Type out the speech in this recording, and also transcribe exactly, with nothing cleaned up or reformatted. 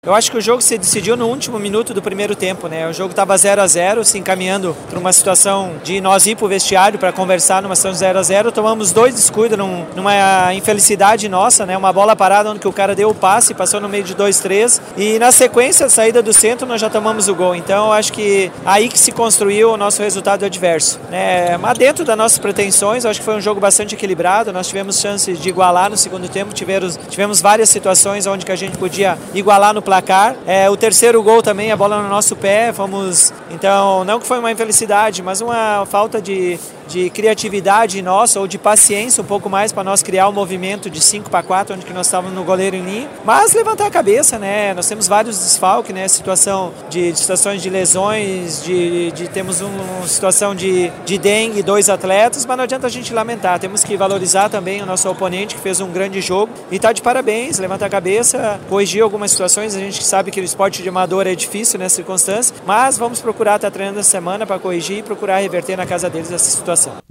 Eu acho que o jogo se decidiu no último minuto do primeiro tempo, né? O jogo estava zero a zero, se encaminhando para uma situação de nós ir para o vestiário para conversar numa situação zero a zero. Tomamos dois descuidos num, numa infelicidade nossa, né? Uma bola parada onde o cara deu o passe, passou no meio de dois, três. E na sequência, a saída do centro, nós já tomamos o gol. Então, eu acho que aí que se construiu o nosso resultado adverso, né? Mas dentro das nossas pretensões, eu acho que foi um jogo bastante equilibrado. Nós tivemos chances de igualar no segundo tempo. Tivemos, tivemos várias situações onde que a gente podia igualar no placar. É, o terceiro gol também, a bola no nosso pé, fomos, então, não que foi uma infelicidade, mas uma falta de, de criatividade nossa, ou de paciência um pouco mais para nós criar o um movimento de cinco para quatro, onde que nós estávamos no goleiro em linha, mas levantar a cabeça, né, nós temos vários desfalques, né, situação de, de situações de lesões, de, de temos um, uma situação de, de dengue, dois atletas, mas não adianta a gente lamentar, temos que valorizar também o nosso oponente, que fez um grande jogo, e tá de parabéns, levantar a cabeça, corrigir algumas situações, a gente sabe que o esporte de amador é difícil nessa circunstância, mas vamos procurar estar treinando essa semana para corrigir e procurar reverter na casa deles essa situação.